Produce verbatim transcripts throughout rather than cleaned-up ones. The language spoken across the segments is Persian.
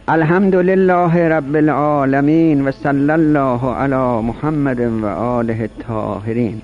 الحمد لله رب العالمین و صلی الله علی محمد و آله الطاهرین.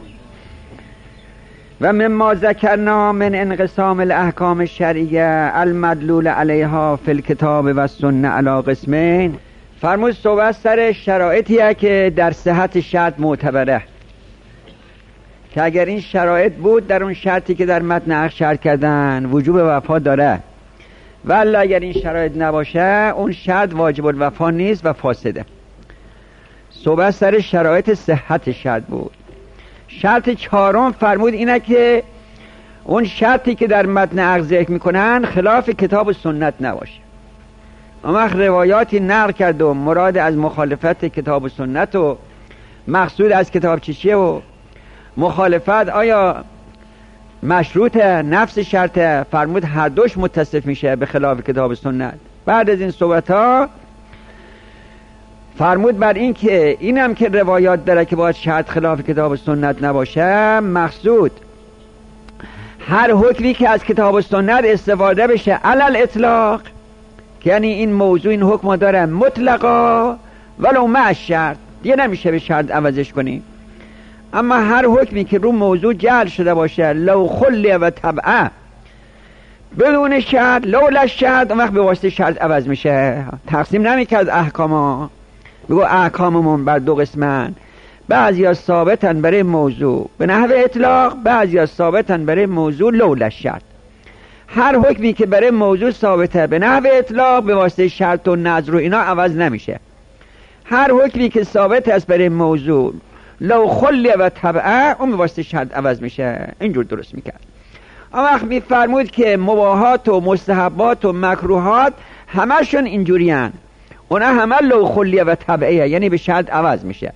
و مما ذکرنا من انقسام الاحکام الشرعیه المدلول علیها فی الکتاب و السنه علی قسمین. فرمود صحبت سر شرایطیه که در صحت شرط معتبره، که اگر این شرایط بود در اون شرطی که در متن عقد شرط کردن وجوب وفا داره، ولی اگر این شرایط نباشه اون شرط واجب الوفا نیست و فاسده. صحبت سر شرایط صحت شرط بود. شرط چهارم فرمود اینه که اون شرطی که در متن عقد ذکر میکنن خلاف کتاب و سنت نباشه. اما روایاتی نقل کرد و مراد از مخالفت کتاب و سنت و مقصود از کتاب چیه و مخالفت آیا مشروط نفس شرط؟ فرمود هر دوش متصف میشه به خلاف کتاب و سنت. بعد از این صحبت ها فرمود بر این که اینم که روایات داره که باید شرط خلاف کتاب و سنت نباشه، مقصود هر حکمی که از کتاب و سنت استفاده بشه علل اطلاق، یعنی این موضوع این حکم داره مطلقا ولو مع شرط، دیگه نمیشه به شرط عوضش کنیم. اما هر حکمی که رو موضوع جعل شده باشه لو خلی و طبعه بدون شرط لولا شرط، اون وقت به واسطه شرط عوض میشه. تقسیم نمیکرد احکاما، بگو احکاممون بر دو قسمن، بعضی ها ثابتن برای موضوع به نحو اطلاق، بعضی ها ثابتن برای موضوع لولا شرط. هر حکمی که برای موضوع ثابته به نحو اطلاق به واسطه شرط و نظر و اینا عوض نمیشه. هر حکمی که ثابت است برای موضوع لو خلی و طبعه اون به واسطه شرط عوض میشه. اینجور درست میکرد. اما وقت میفرمود که مباحات و مستحبات و مکروهات همشون اینجوری هن، اونا همه لو خلی و طبعه، یعنی به شرط عوض میشه.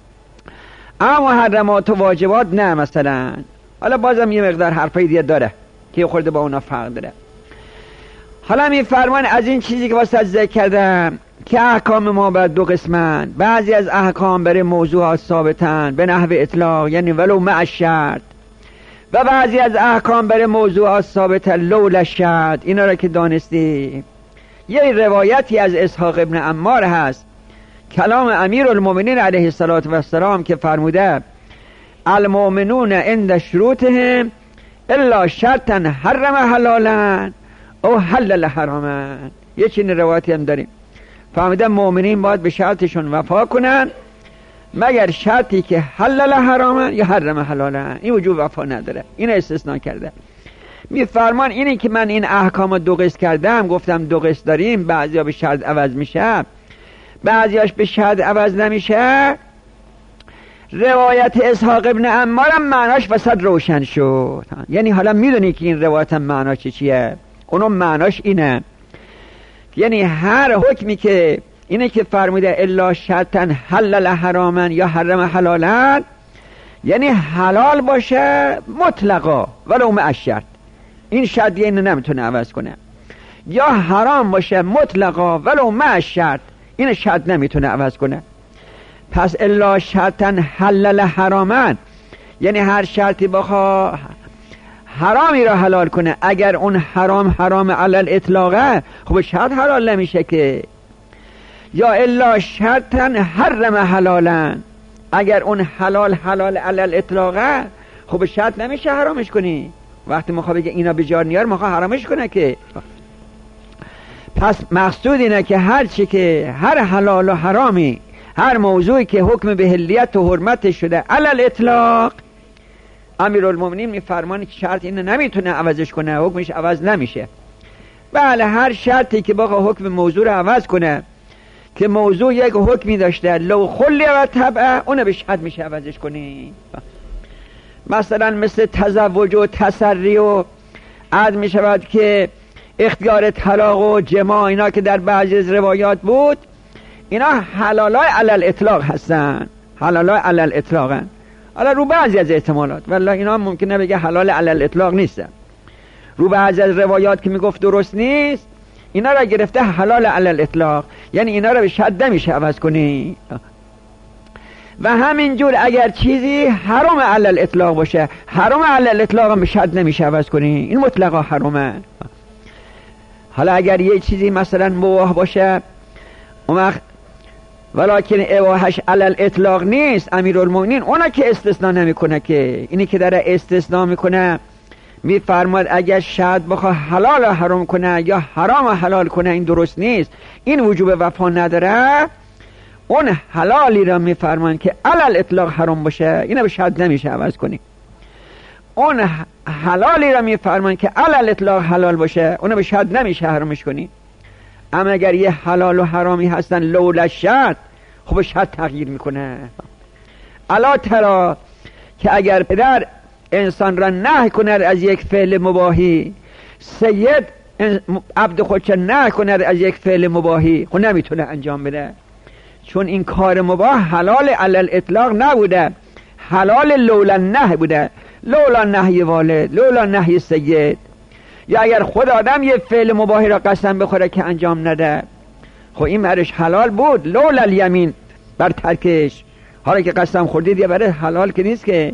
اما محرمات و واجبات نه. مثلا حالا بازم یه مقدار حرفای دیگه داره که خورده با اونا فرق داره. حالا میفرمان از این چیزی که واسه ذکر کردم که احکام ما بر دو قسمن، بعضی از احکام برای موضوعات ثابتن به نحو اطلاق یعنی ولو مع شرط، و بعضی از احکام برای موضوعات ثابتن لولا شرط. اینا را که دانستی، یه روایتی از اسحاق ابن عمار هست، کلام امیر المؤمنین علیه الصلاة والسلام که فرموده المؤمنون عند شروطهم الا شرطا حرم حلالا او حلل حراما. یه چین روایتی هم داریم، فهمیدن مؤمنین باید به شرطشون وفا کنن مگر شرطی که حلل حراما یا حرم حلالا، این وجوب وفا نداره. این استثناء کرده. میفرمان اینی که من این احکام دو قسم کردم، گفتم دو قسم داریم، بعضیا به شرط عوض میشه بعضیاش به شرط عوض نمیشه. روایت اسحاق ابن عمار هم معناش وسط روشن شد، یعنی حالا میدونی که این روایت هم معناش چیه. اونم معناش اینه، یعنی هر حکمی که اینه که فرموده الا شرطا حلل حراما یا حرم حلالا، یعنی حلال باشه مطلقا ولو مع شرط، این شرط اینو نمیتونه عوض کنه، یا حرام باشه مطلقا ولو مع شرط، این شرط نمیتونه عوض کنه. پس الا شرطا حلل حراما یعنی هر شرطی بخواه حرامی را حلال کنه، اگر اون حرام حرام علل اطلاقه خب شرط حلال نمیشه که. یا الا شرطا حرم حلالا، اگر اون حلال حلال علل اطلاقه خب شرط نمیشه حرامش کنی. وقتی مخواه بگه اینا بجار نیار مخواه حرامش کنه که. پس مقصود اینه که هر چی که هر حلال و حرامی، هر موضوعی که حکم به حلیت و حرمت شده علل اطلاق، امیرالمومنین میفرمانه که شرط اینو نمیتونه عوضش کنه، حکمش عوض نمیشه. بله هر شرطی که بخواه حکم موضوع رو عوض کنه که موضوع یک حکمی داشته لو خلی و طبعه، اونو به شرط میشه عوضش کنی. مثلا مثل تزوج و تسری و عد میشود که اختیار طلاق و جماع، اینا که در بعضی از روایات بود، اینا حلالای علل اطلاق هستن، حلالای علل اطلاقن. حالا رو بعضی از احتمالات والله اینا ممکنه بگه حلال علل اطلاق نیستن، رو بعضی از روایات که میگفت درست نیست اینا را گرفته حلال علل اطلاق، یعنی اینا را به شرط نمیشه عوض کنی. و همینجور اگر چیزی حرام علل اطلاق باشه، حرام علل اطلاق هم به شرط نمیشه عوض کنی، این مطلقا حرامه. حالا اگر یه چیزی مثلا مباح باشه اون وقت ولکن اباحش علل اطلاق نیست، امیرالمومنین اونا که استثناء نمیکنه، که اینی که داره استثناء میکنه میفرماد اگر شاید بخواه حلال حرام کنه یا حرام حلال کنه این درست نیست، این وجوب وفا نداره. اون حلالی را میفرمان که علل اطلاق حرام باشه اینو به شاید نمیشه عوض کنی. اون حلالی را میفرمان که علل اطلاق حلال باشه اونو به شاید نمیشه حرامش کنی. اما اگر یه حلال و حرامی هستن لولا شرط، خب شرط تغییر میکنه. الا ترا که اگر پدر انسان را نهی کند از یک فعل مباحی، سید عبد خودش نهی کند از یک فعل مباحی، خب نمیتونه انجام بده، چون این کار مباح حلال علل اطلاق نبوده، حلال لولا نهی بوده، لولا نهی والد، لولا نهی سید. یا اگر خود آدم یه فعل مباحی را قسم بخوره که انجام نده، خب این برش حلال بود، لولا الیمین بر ترکش. حالا که قسم خوردید یه برای حلال که نیست که.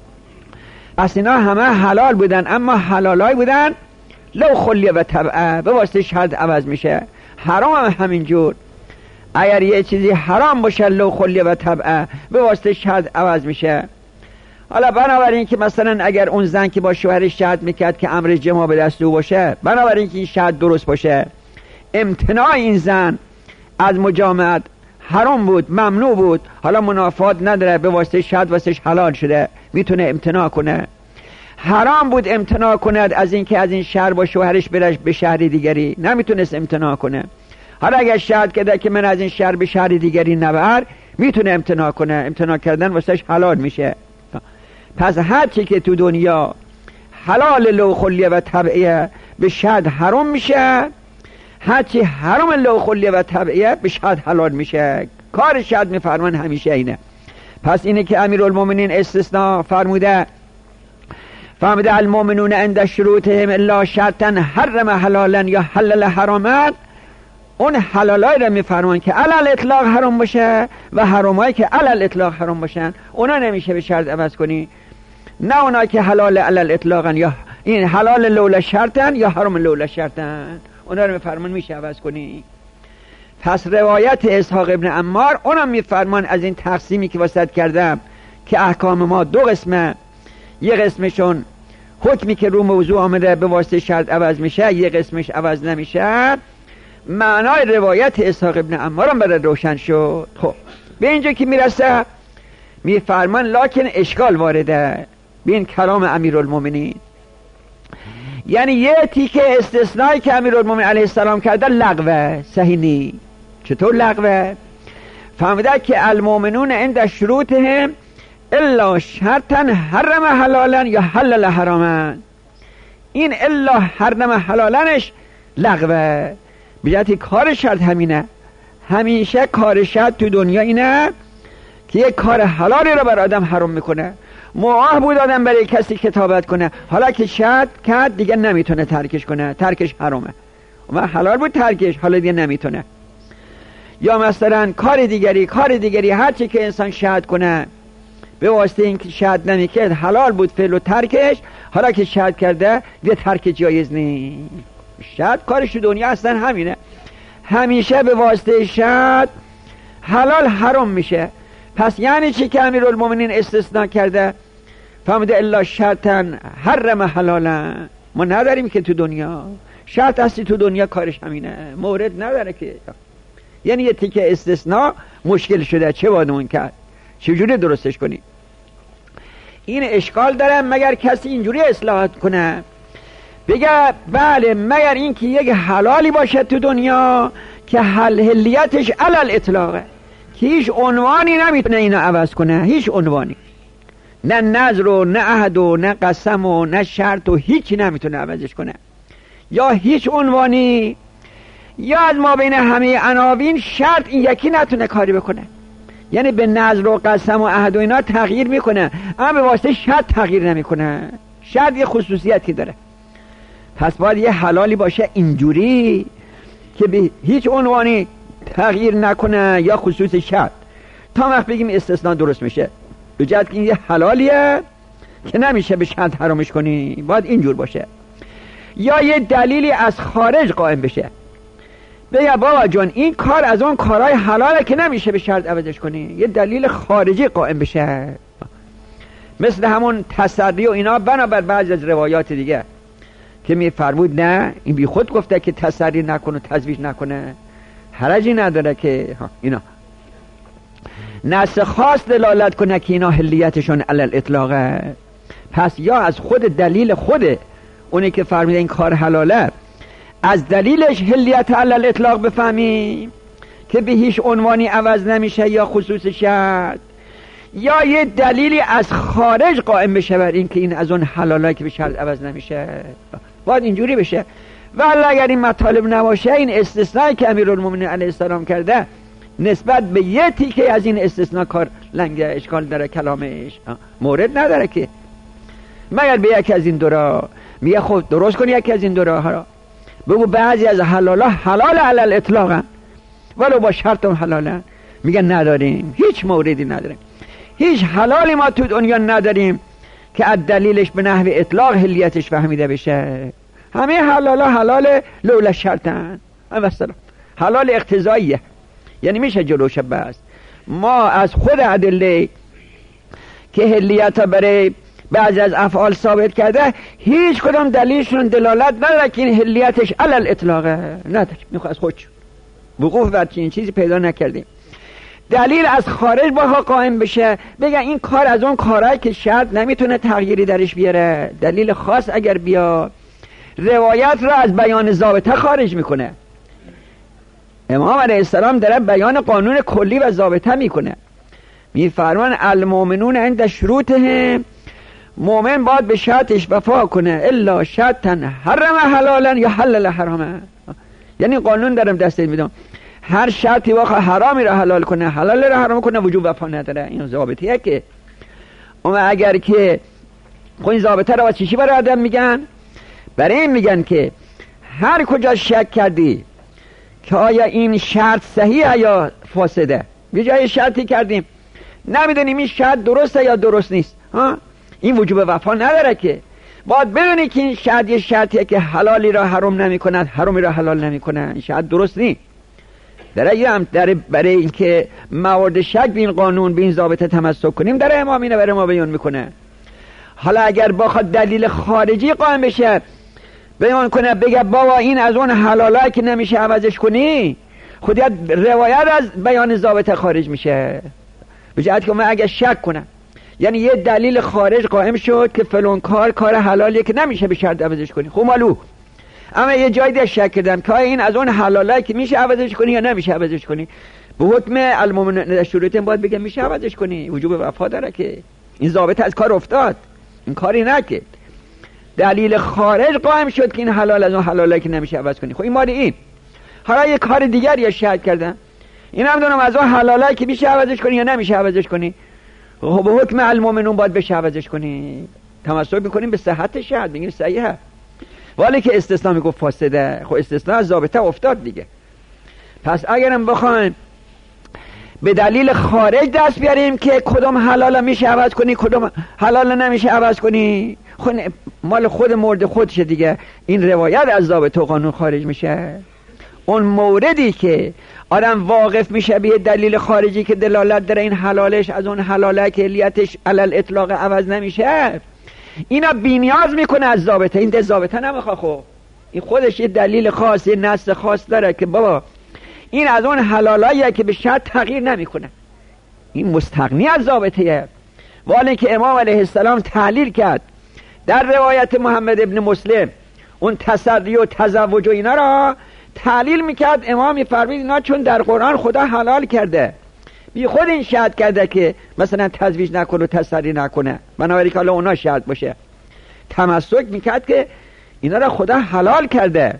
پس اینا همه حلال بودن، اما حلالای بودن لو خلیه و طبعه، به واسطه شرط عوض میشه. حرام هم همینجور، اگر یه چیزی حرام باشه لو خلیه و طبعه، به واسطه شرط عوض میشه. حالا بنابراین که مثلا اگر اون زن که با شوهرش شرط میکرد که امر جماع به دست او باشه، بنابراین که این شرط درست باشه، امتناع این زن از مجامعت حرام بود، ممنوع بود، حالا منافات نداره، به واسطه شرط واسطش حلال شده، میتونه امتناع کنه. حرام بود امتناع کند از این که از این شهر با شوهرش بره به شهر دیگری، نمیتونست امتناع کنه. حالا اگر شرط کرده که من از این شهر به شهر دیگری نبر، میتونه امتناع کنه، امتناع کردن واسطش حلال میشه. پس هر چی که تو دنیا حلال لو خلیه و طبعیه به شرط حرام میشه، هر چی حرام لو خلیه و طبعیه به شرط حلال میشه. کار شرط میفرمان همیشه اینه. پس اینه که امیرالمومنین استثناء فرموده، فرموده المؤمنون عند شروطهم الا شرطا حرم حلالا یا حلل حراما. اون حلالای را میفرمان که علل اطلاق حرام باشه و حرامایی که علل اطلاق حرام باشن، اونا نمیشه به شرط عوض کنی. نه اونا که حلال علل اطلاقن یا این حلال لولا شرطن یا حرام لولا شرطن، اونا رو میفرمان میشه عوض کنی. پس روایت اسحاق ابن عمار اونم میفرمان از این تقسیمی که واسط کردم که احکام ما دو قسمه، یه قسمشون حکمی که رو موضوع آمده به واسطه شرط عوض میشه، یه قسمش عوض نمیشه. معنای روایت اسحاق ابن عمار هم برای روشن شد. خب به اینجا که میرسه میفرمان لکن اشکال وارده به این کلام امیرالمومنین، یعنی یه تیکه استثنایی که امیرالمومنین علیه السلام کرده لغوه، صحیح نی. چطور لغوه؟ فهمیده که المؤمنون عند شروطهم الا شرطا حرم حلالا یا حلل حراما. این الا حرم حلالنش لغوه، بیاتی کار شرط همینه. همیشه کار شرط تو دنیا اینه که یک کار حلالی رو بر آدم حرام میکنه. مباح بود آدم برای کسی کتابت کنه، حالا که شرط کرد دیگه نمیتونه ترکش کنه، ترکش حرامه. و حلال بود ترکش، حالا دیگه نمیتونه. یا مثلا کار دیگری کار دیگری هر چی که انسان شرط کنه به واسطه اینکه شرط نمیکرد حلال بود فعل و ترکش، حالا که شرط کرده دیگه ترک جایز نیست. شرط کارش دنیا اصلا همینه، همیشه به واسطه شرط حلال حرام میشه. پس یعنی چی که امیرالمومنین استثناء کرده؟ فهمیده الا شرطا حرم حلالا. ما نداریم که تو دنیا شرط هستی، تو دنیا کارش همینه، مورد نداره که. یعنی یه تیکه استثناء مشکل شده، چه باید اون کرد؟ چجوری درستش کنی؟ این اشکال داره مگر کسی اینجوری اصلاحات کنه بگه بله مگر این که یک حلالی باشه تو دنیا که حلیتش علل اطلاقه، که هیچ عنوانی نمیتونه اینو عوض کنه، هیچ عنوانی، نه نظر و نه عهد و نه قسم و نه شرط و هیچی نمیتونه عوضش کنه، یا هیچ عنوانی یا از ما بین همه عناوین شرط این یکی نتونه کاری بکنه. یعنی به نظر و قسم و عهد و اینا تغییر میکنه، اما به واسطه شرط تغییر نمیکنه. شرط یه خصوصیتی داره. پس باید یه حلالی باشه اینجوری که به هیچ عنوانی تغییر نکنه یا خصوص شرط، تا وقت بگیم استثناء درست میشه. به جهت که این یه حلالیه که نمیشه به شرط حرامش کنی، باید اینجور باشه. یا یه دلیلی از خارج قائم بشه بگه بابا جان این کار از اون کارهای حلاله که نمیشه به شرط عوضش کنی، یه دلیل خارجی قائم بشه، مثل همون تسری و اینا. بنابر بعضی از روایات دیگه که میفرمود نه این بی خود گفته که تسری نکنه و تزویج نکنه، حرجی نداره که اینا نص خاص دلالت کنه که اینا حلیتشون علی الاطلاقه. پس یا از خود دلیل خود اونی که فرموده این کار حلاله از دلیلش حلیت علی الاطلاق بفهمیم که به هیچ عنوانی عوض نمیشه یا خصوص شرط، یا یه دلیلی از خارج قائم بشه بر این که این از اون حلاله که به شرط عوض نمیشه. باید اینجوری بشه. ولی اگر این مطالب نباشه، این استثنایی که امیرالمومنین علیه السلام کرده نسبت به یه تیکه از این استثناء کار لنگه، اشکال داره، کلامش مورد نداره که مگر به یکی از این دورا میگه خب درست کن یکی از این دورا ها را بگو بعضی از حلالا حلال علی الاطلاق ولو با شرط هم حلاله، میگه نداریم، هیچ موردی نداریم، هیچ حلالی ما تو دنیا نداریم که از دلیلش به نحو اطلاق حلیتش فهمیده بشه. همه حلالا حلال لولا شرطن، مثلا حلال اقتضاییه، یعنی میشه جلوش بست. ما از خود ادله که حلیت برای بعضی از افعال ثابت کرده هیچ کدام دلیلشون دلالت نداره که این حلیتش علی الاطلاقه، نداره، میخواد از خودش وقوف بر این چیزی پیدا نکردیم. دلیل از خارج باها قائم بشه بگه این کار از اون کارهایی که شرط نمیتونه تغییری درش بیاره، دلیل خاص اگر بیا روایت را از بیان ضابطه خارج میکنه. امام علیه السلام داره بیان قانون کلی و ضابطه میکنه، میفرمان المؤمنون عند شروطهم، مؤمن باید به شرطش وفا کنه الا شرطا حرم حلالا یا حلل حرامه. یعنی قانون دارم دستت میدم، هر شرطی واقعا حرامی را حلال کنه حلال را حرام کنه وجوب وفا نداره، این ضابطیه. که اما اگر که خب این ضابطه را واسه چی برای آدم میگن؟ برای این میگن که هر کجا شک کردی که آیا این شرط صحیحه یا فاسده، یه جای شرطی کردیم نمیدونیم این شرط درسته یا درست نیست، ها این وجوب وفا نداره. که باید بدونی که این شرط یه شرطیه که حلالی را حرام نمی کند حرامی را حلال نمی کند، این شرط درست نیست. در هم در برای اینکه موارد شک به این قانون به این ضابطه تمسک کنیم در امام اینو برای ما بیان میکنه. حالا اگر بخواد دلیل خارجی قائم بشه بیان کنه بگه بابا این از اون حلالایی که نمیشه عوضش کنی، خودیت روایت از بیان ضابطه خارج میشه. به جهت که من اگر شک کنم یعنی یه دلیل خارج قائم شد که فلان کار کار حلالیه که نمیشه به شرط عوضش کنی، خب مالو اما یه جایی دیگه شک کردم که این از اون حلالایی که میشه عوضش کنی یا نمیشه عوضش کنی، به حکم المؤمنین شروطهم باید بگه میشه عوضش کنی، وجوب وفا داره که این ضابطه از کار افتاد، این کاری نکرد، دلیل خارج قائم شد که این حلال از اون حلالایی که نمیشه عوض کنی. خب این مال این. حالا یه کار دیگر یا شک کردم این هم دونم از اون حلالایی که میشه عوضش کنی یا نمیشه عوضش کنی، خب به حکم المؤمنون باید بشه عوضش کنی، تمسک میکنیم به صحت شرط میگیم صحیحه، ولی که استثناء میگفت فاسده، خب استثناء از ضابطه افتاد دیگه. پس اگرم بخوایم به دلیل خارج دست بیاریم که کدام حلال میشه عوض کنی کدام حلال نمیشه عوض کنی، خب مال خود مورد خودشه دیگه، این روایت از ضابطه و قانون خارج میشه. اون موردی که آدم واقف میشه به دلیل خارجی که دلالت داره این حلالش از اون حلاله که علیتش علل اطلاق عوض نمیشه، اینا بی‌نیاز میکنه از ضابطه، این ده ضابطه نمیخواه. خب این خودش یه دلیل خاص یه نص خاص داره که بابا این از اون حلالاییه که به شرط تغییر نمیکنه، این مستغنی از ضابطه. ولی که امام علیه السلام تعلیل کرد در روایت محمد ابن مسلم اون تصدی و تزوج و اینا را تعلیل میکرد، امام میفرمید اینا چون در قرآن خدا حلال کرده بی خود این شرط کرده که مثلا تزویج نکنه و تصدی نکنه، بنابراین که حالا اونا شرط باشه، تمسک میکرد که اینا را خدا حلال کرده.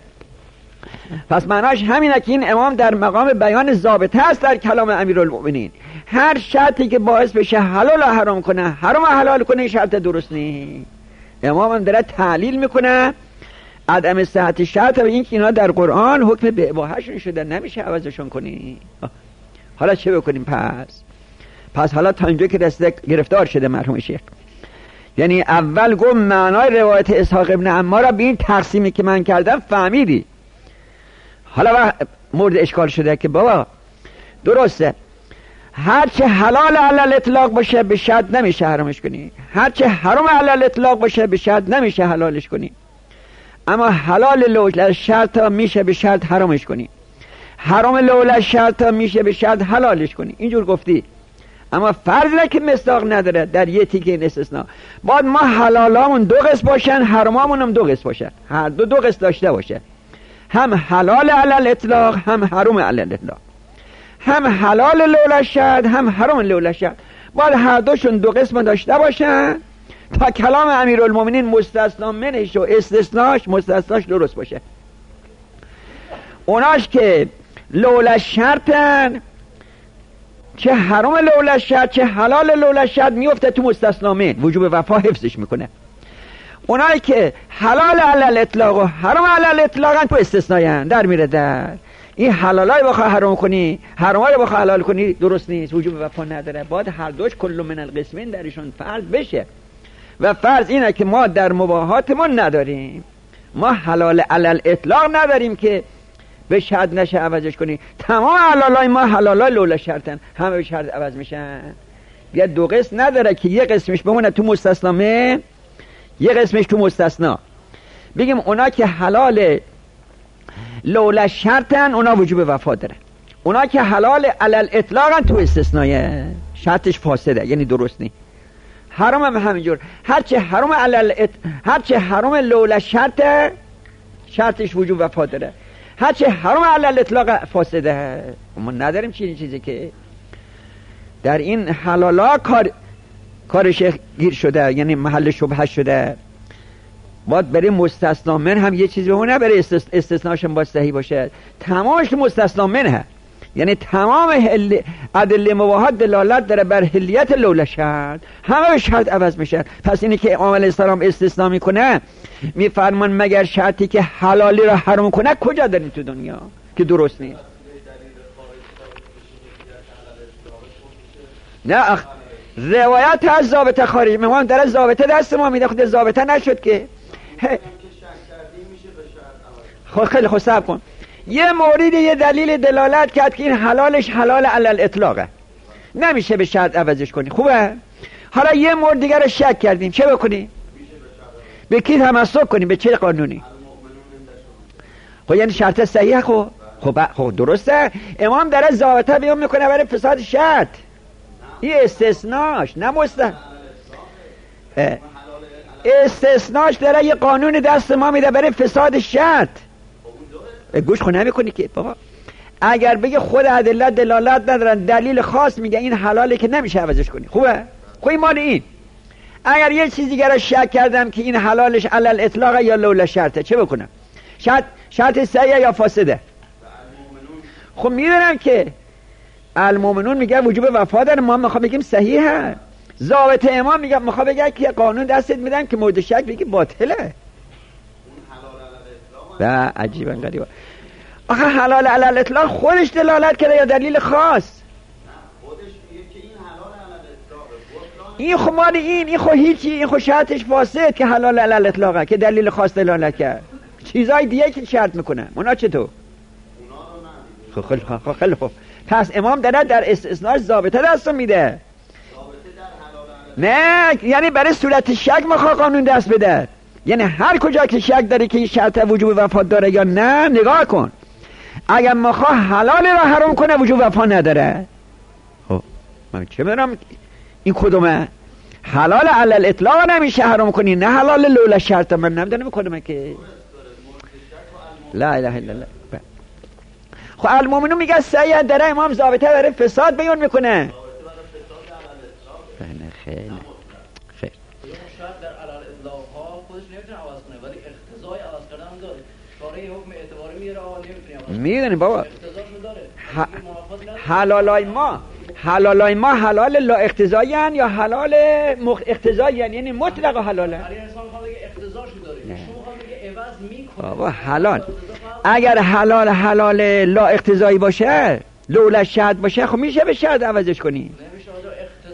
پس معناش همینه که این امام در مقام بیان ضابطه است در کلام امیرالمؤمنین، هر شرطی که باعث بشه حلال و حرام کنه حرام و حلال کنه شرط درست نیست. امام هم داره تعلیل میکنه عدم صحت شرط و این که اینا در قرآن حکم به اباحهشون شده نمیشه عوضشون کنی. حالا چه بکنیم؟ پس پس حالا تا اینجا که رسیده گرفتار شده مرحوم شیخ، یعنی اول گفت معنای روایت اسحاق ابن عمار را به این تقسیمی که من کردم فهمیدی. حالا مورد اشکال شده که بابا درسته هرچه حلال علل اطلاق باشه به شرط نمیشه حرامش کنی، هرچه حرام علل اطلاق باشه به شرط نمیشه حلالش کنی، اما حلال لولا شرط میشه به شرط حرامش کنی، حرام لولا شرط میشه به شرط حلالش کنی. اینجور گفتی. اما فرض نه که مصداق نداره در یه تیکه این استثناء. باید ما حلالامون دو قسم باشن، حرامامون هم دو قسم باشه، هر دو دو قسم داشته باشه، هم حلال علل اطلاق هم حرام علل اطلاق، هم حلال لولا شرط هم حرام لولا شرط. باید هر دوشون دو قسم داشته باشن تا کلام امیرالمومنین مستثنا منش و استثناش مستثناش درست باشه. اوناش که لولا شرطن، چه حرام لولا شرط چه حلال لولا شرط میفته تو مستثنا من، وجوب وفا حفظش میکنه. اونایی که حلال علل اطلاق و حرام علل اطلاقن تو استثناین در میره در این حلالای بخواه حرام کنی حرامای بخواه حلال کنی درست نیست، وجوب وفا نداره. باید هر دوش کل من القسمین درشون فرض بشه. و فرض اینه که ما در مباحاتمون نداریم، ما حلال علل اطلاق نداریم که به شرط نشه عوضش کنی. تمام حلالای ما حلالای لولا شرطن، همه به شرط عوض میشن. بیا دو قسم نداره که یه قسمش بمونه تو مستثنا من، یه قسمش تو مستثنا. بگیم اونا که حلال لولا شرطن اونا وجوب وفا داره، اونا که حلال علل اطلاقن تو استثنایه شرطش فاسده یعنی درست نی. حرام هم همینجور، هرچه حرام علل ات... هرچه حرام لولا شرطه شرطش وجوب وفا داره، هرچه حرام علل اطلاق فاسده. ما نداریم چیزی چیزی که در این حلالا کار کارش گیر شده، یعنی محل شبهه شده. باید برای مستثنا من هم یه چیزی بمونه، برای استثناش هم باید صحیح باشه. تمامش مستثنا منه، یعنی تمام ادله مباحات دلالت داره بر حلیت لولا شرط، همه به شرط عوض میشه. پس اینی که امام علیه السلام استثنا میکنه میفرمان مگر شرطی که حلالی را حرام کنه کجا داریم تو دنیا که درست نیست. نه اخ روایت از ضابطه خارج میمون در ضابطه دست ما میده، خود ضابطه نشد که خود خیلی خوب صبر کن. یه مورد یه دلیل دلالت کرد که این حلالش حلال علل اطلاقه، نمیشه به شرط عوضش کنی. خوبه؟ حالا یه مورد دیگر رو شک کردیم، چه بکنی؟ به کی تمسک کنی؟ به چه قانونی؟ خب یعنی شرط صحیحه. خب خب خب درسته. امام داره ضابطه بیان میکنه برای فساد شرط، این استثناش نه مست استثناش داره یه قانون دست ما میده برای فساد شرط. گوش خود نمی کنی که بابا اگر بگه خود ادله دلالت ندارن دلیل خاص میگه این حلاله که نمیشه عوضش کنی. خوبه؟ خوی مال این. اگر یه چیزی دیگه را شک کردم که این حلالش علل اطلاق یا لولا شرطه چه بکنم؟ شرط شرط صحیحه یا فاسده؟ خب میدونم که المؤمنون میگه وجوب وفا داره، ما میخوام بگیم صحیحه. ضابط امام میگه میخوام بگه که قانون دستت میدن که مورد شک بگی باطله. نه عجیبا غریبا. آخه حلال علل اطلاق خودش دلالت کرده یا دلیل خاص؟ خودش میگه که این حلال علل اطلاقه. این خب مال این این خب هیچی، این خب شرطش فاسد که حلال علل اطلاقه که دلیل خاص دلالت کرد. چیزای دیگه که شرط میکنه اونا چطور؟ اونا رو خب خیلی خوب خیلی خوب. پس امام داره در استثناء ضابطه دست میده. نه یعنی برای صورت شک میخواد قانون دست بده، یعنی هر کجا که شک داره که این شرط وجوب وفا داره یا نه نگاه کن. اگر میخواد حلال را حرام کنه وجوب وفا نداره. خب من چه میدونم این کدومه؟ حلال علل اطلاق نمیشه حرام کنی، نه حلال لولا شرط. من نمیدونم کدومه که لا اله الا الله. خب المؤمنون میگه سید داره امام ضابطه برای فساد بیان میکنه. خیلی خیلی شرط در علل اطلاق ها خودش نمیتونه عوض کنه ولی اقتضای عوض کردن هم داره. شارع حکم اعتباری میاره آ نمیتونه میدونی بابا اقتضاشو داره. حلالای ما حلالای ما حلال لا اقتضایی ان یا حلال مخ... اقتضایی یعنی مطلق حلاله. علی انسان میخواد بگه اقتضاشو داره، شما میخواد بگه عوض میکنه. بابا حلال اگر حلال حلال لا اقتضایی باشه لولا شرط باشه خب میشه به شرط عوضش کنی. نمیشه اقتضایی داشته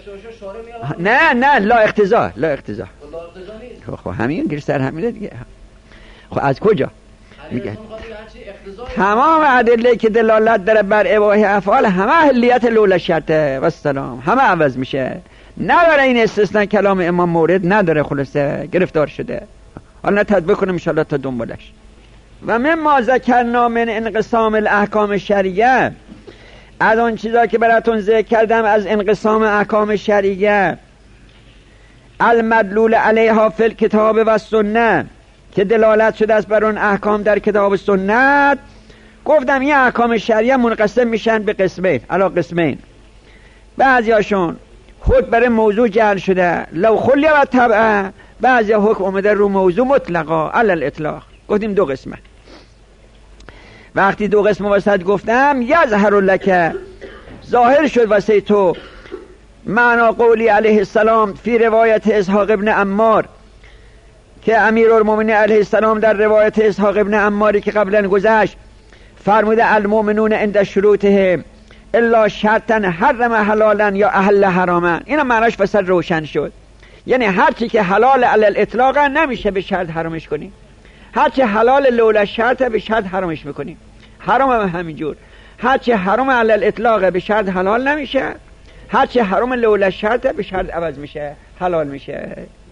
داشته باشه شارع میاد. نه نه لا اقتضا لا اقتضا لا اقتضا نیست. خب خب همین گیر سر همینه دیگه. خب از کجا میگه تمام ادله که دلالت داره بر اباحه افعال همه اهلیت لولا شرطه و سلام همه عوض میشه. نداره این استثناء کلام امام مورد نداره، خلاصه گرفتار شده. حالا تطبیق کنیم ان شاء الله تا دنبالش. و مما ذکرنا من انقسام الاحکام شرعیه، از اون چیزا که براتون ذکر کردم از انقسام احکام شرعیه، المدلول علیها فی الکتاب و سنت، که دلالت شده است بر اون احکام در کتاب و سنت. گفتم این احکام شرعیه منقسم میشن به قسمین، علا قسمین. بعضیاشون حکم برای موضوع جعل شده لو خلی و طبعه، بعضی حکم اومده رو موضوع مطلقا علی الاطلاق. گفتیم دو قسمه. وقتی دو قسم وسط گفتم یظهر لک، ظاهر شد واسه تو معنا قولی علیه السلام فی روایت اسحاق ابن عمار، که امیرالمومنین علیه السلام در روایت اسحاق ابن عماری که قبلا گذشت فرموده المؤمنون عند شروطهم الا شرطا حرم حلالا یا احل حراما. اینا معناش واسه روشن شد. یعنی هر چی که حلال علی الاطلاق نمیشه به شرط حرامش کنی، هر چی حلال لولا شرط به شرط حرامش میکنی. حرام هم همینجور، هر چی حرام علی الاطلاق به شرط حلال نمیشه، هر چی حرام لولا شرط به شرط عوض میشه حلال میشه.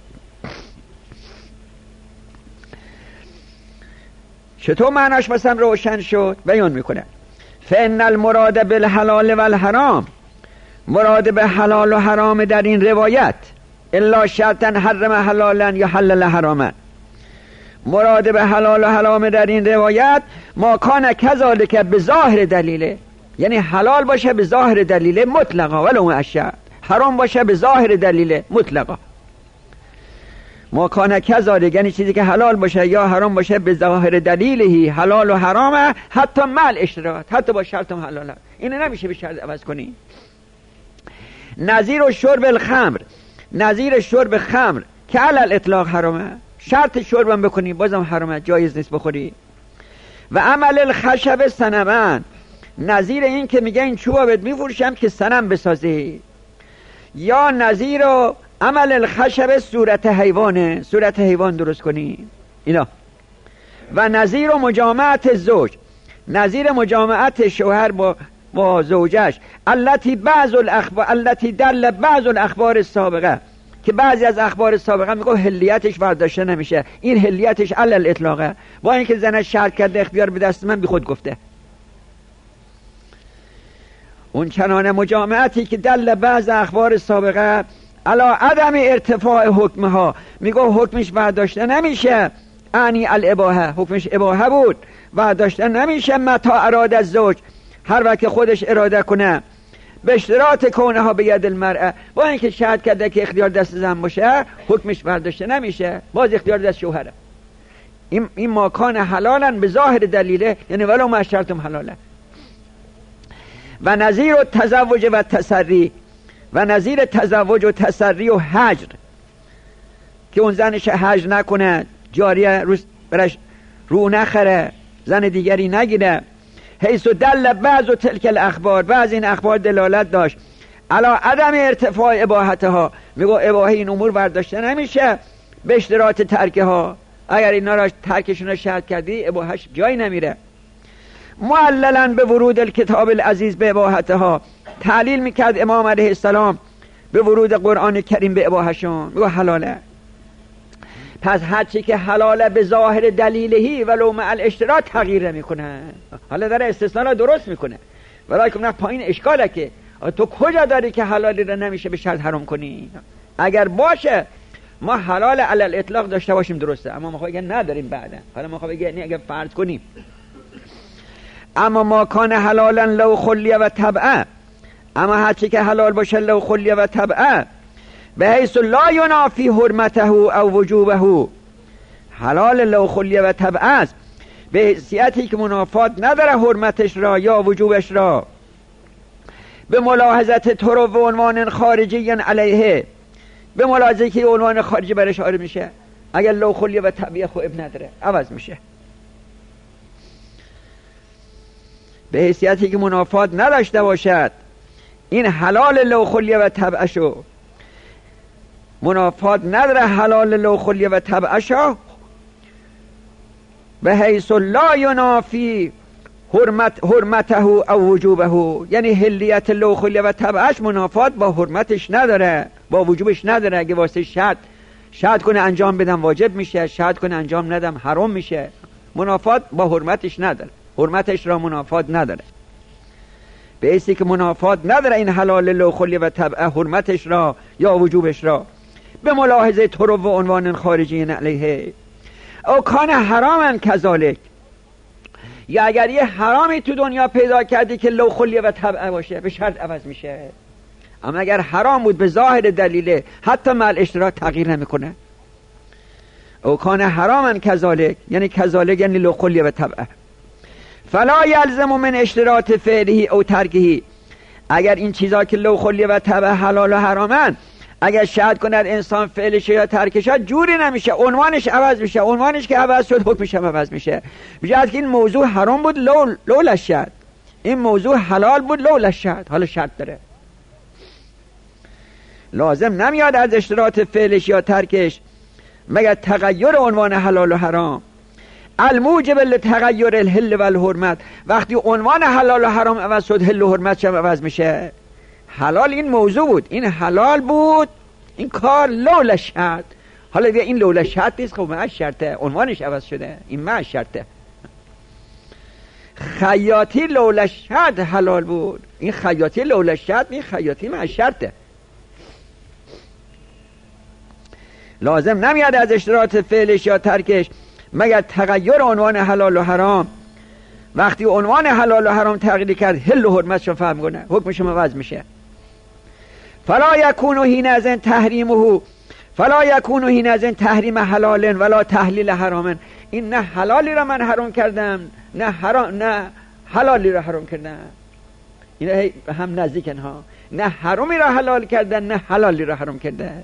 چطور معناش مثلا روشن شد؟ بیان میکنه فان المراد بالحلال والحرام، مراد به حلال و حرام در این روایت الا شرطا حرم حلالا یا حلل حراما، مراد به حلال و حرام در این روایت ما کان کذالک به ظاهر دلیله، یعنی حلال باشه به ظاهر دلیله مطلقا ولو اشد، حرام باشه به ظاهر دلیله مطلقا. ما کان کذالک یعنی چیزی که حلال باشه یا حرام باشه به ظاهر دلیلهی حلال و حرامه، حتی مال اشتراط، حتی با شرط هم حلاله. اینو نمیشه به شرط عوض کنی. نظیر و شرب الخمر، نظیر شرب خمر که علی الاطلاق حرامه، شرط شربم بکنی بازم حرامه، جایز نیست بخوری. و عمل الخشب صنما، نظیر این که میگه این چوبا بهت میفروشم که صنم بسازی، یا نظیر و عمل الخشب صورت حیوانه، صورت حیوان درست کنی اینا. و نظیر و مجامعت زوج، نظیر مجامعت شوهر با با زوجش، التي بعض الاخبار التي دل بعض الاخبار السابقه، که بعضی از اخبار سابقه میگه هلیتش برداشته نمیشه، این هلیتش علی الاطلاقه، با اینکه زنش شرط کرده اختیار به دست من بی خود گفته. اون چنان مجامعتی که دل بعض اخبار سابقه علا عدم ارتفاع حکمها، میگه حکمش برداشته نمیشه، انی الاباحه، حکمش اباحه بود برداشته نمیشه، متا اراده الزوج، هر وقت خودش اراده کنه، به اشتراط کونه ها به ید المرأه، با اینکه شرط کرده که اختیار دست زن باشه حکمش برداشته نمیشه، باز اختیار دست شوهره. این این ماکان حلالن به ظاهر دلیله، یعنی ولو ما شرطم حلاله. و نظیر و تزوج و تسری، و نظیر تزوج و تسری و هجر، که اون زنش هجر نکنه، جاریه روز برش رو نخره، زن دیگری نگیره. حیث دل بعض و تلک الاخبار، بعض این اخبار دلالت داشت علا عدم ارتفاع اباحتها، میگو اباحه این امور برداشته نمیشه به اشتراط ترکها، اگر اینا را ترکشون را شرط کردی اباحش جای نمیره. معللا به ورود الکتاب العزیز به اباحتها، تعلیل میکرد امام علیه السلام به ورود قرآن کریم به اباحشون، میگو حلاله. پس هرچی که حلاله به ظاهر دلیلهی ولو مع الاشتراط تغییر نمیکنه. حالا داره استثناء را درست میکنه، ولی که نه پایین اشکاله که تو کجا داری که حلالی را نمیشه به شرط حرام کنی؟ اگر باشه ما حلال علی الاطلاق داشته باشیم درسته، اما ما خواهی نداریم بعدا. حالا ما خواهی نه اگر فرض کنیم اما ما کان حلالا لو خلیه و طبعه، اما هرچی که حلال باشه لو خلیه و طبعه به حیث لا ینافی حرمته او وجوبه، حلال لو خلیه و طبعه است به حیثیتی که منافات نداره حرمتش را یا وجوبش را، به ملاحظت طرف و عنوان خارجی علیه، به ملاحظه که عنوان خارجی برش آره میشه، اگر لو خلیه و طبعه خوب نداره عوض میشه، به حیثیتی که منافات نداشته باشد این حلال لو خلیه و طبعشو منافات نداره، حلال لو خلیه و طبعشو به حیث لا ینافی حرمت حرمته او وجوبه، یعنی حلیت لو خلیه و طبعش منافات با حرمتش نداره، با وجوبش نداره. اگه واسه شرط شرط کنه انجام بدم واجب میشه، شرط کنه انجام ندم حرام میشه. منافات با حرمتش نداره، حرمتش را منافات نداره. به ایسی که منافات نداره این حلال لو خلیه و طبعه حرمتش را یا وجوبش را، به ملاحظه طرف و عنوان خارجی علیه او کان حراما کذالک، یا اگر یه حرامی تو دنیا پیدا کردی که لو خلیه و طبعه باشه به شرط عوض میشه، اما اگر حرام بود به ظاهر دلیله حتی مع اشتراک تغییر نمیکنه. او کان حراما کذالک یعنی کذالک یعنی لو خلیه و طبعه. فلا یلزم من اشتراط فعله او ترکه، اگر این چیزا که لو خلیه و طبعه حلال و حرامن اگر شرط کند انسان فعلش یا ترکش جوری نمیشه، عنوانش عوض میشه، عنوانش که عوض شد حکمش هم عوض میشه. بجد که این موضوع حرام بود لو لولا شرط، این موضوع حلال بود لولا شرط، حالا شرط داره. لازم نمیاد از اشتراط فعلش یا ترکش مگر تغییر عنوان حلال و حرام. الموجب لتغیر الحل و الحرمت، وقتی عنوان حلال و حرام عوض شد حل و حرمت هم عوض میشه. حلال این موضوع بود، این حلال بود، این کار لولا شرط، حالا دیگه این لولا شرط نیست، خب مع شرطه، عنوانش عوض شده، این مع شرطه. خیاطی لولا شرط حلال بود، این خیاطی لولا شرط، این خیاطی مع شرطه. لازم نمیاد از اشتراط فعلش یا ترکش مگر تغییر عنوان حلال و حرام. وقتی عنوان حلال و حرام تغییر کرد حل و حرمتشو فهم کنه، حکمش عوض میشه. فلا یکون حینئذ تحریمه، فلا یکون حینئذ تحریم حلال ولا تحلیل حرام. این نه حلالی را من حرام کردم نه حرام، نه حلالی را حرام کردم، این هم نزدیکن ها، نه حرامی را حلال کردن نه حلالی را حرام کردن.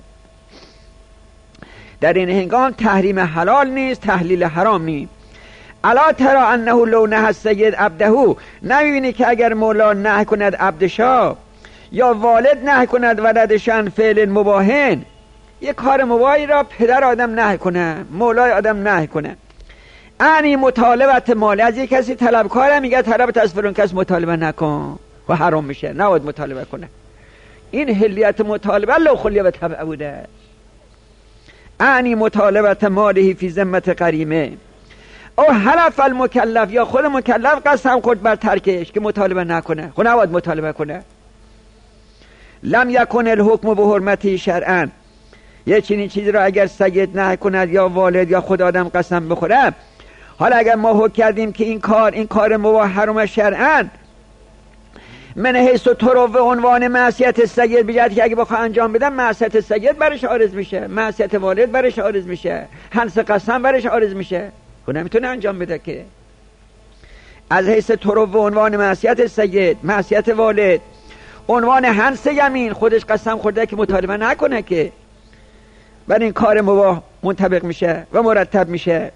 در این هنگام تحریم حلال نیست، تحلیل حرام نیست. الا ترى انه لو نهى السید عبده، نمیبینی که اگر مولا نهی کند عبدشا یا والد نهی کند ولدشان فعل مباهن، یک کار مباهی را پدر آدم نهی کنه، مولای آدم نهی کنه، انی مطالبت مالی، از یک کسی طلبکاره میگه طلبت از فلان کس مطالبه نکن و حرام میشه، نباید مطالبه کنه. این حلیت مطالبه لو خلیه و طبعه بوده. انی مطالبت مالی فی ذمت غریمه او حلف المکلف، یا خود مکلف قسم خورد بر ترکش که مطالبه نکنه، خود نباید مطالبه کنه. لم یکن الحکم به حرمتی شرعا، یه چنین چیزی را اگر سید نه کند یا والد یا خود آدم قسم بخوره، حالا اگر ما حکم کردیم که این کار این کار مباح حرام شرعا، من حیث و طرف عنوان معصیت سید، بجد که اگه بخواه انجام بدم معصیت سید برش عارض میشه، معصیت والد برش عارض میشه، حنس قسم برش عارض میشه، خود نمیتونه انجام بده که. از حیث طرف عنوان معصیت سید، معصیت والد، عنوان حنس یمین، خودش قسم خورده که مطالبه نکنه که، بر این کار مباح منطبق میشه و مرتب میشه.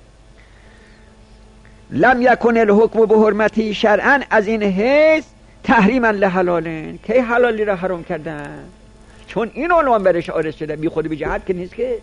لم یکن الحکم به حرمتی شرعا، از این حیث تحریما لحلالن، که حلالی را حرام کردن، چون این عنوان برش عارض شده، بی خود بی جهت که نیست که.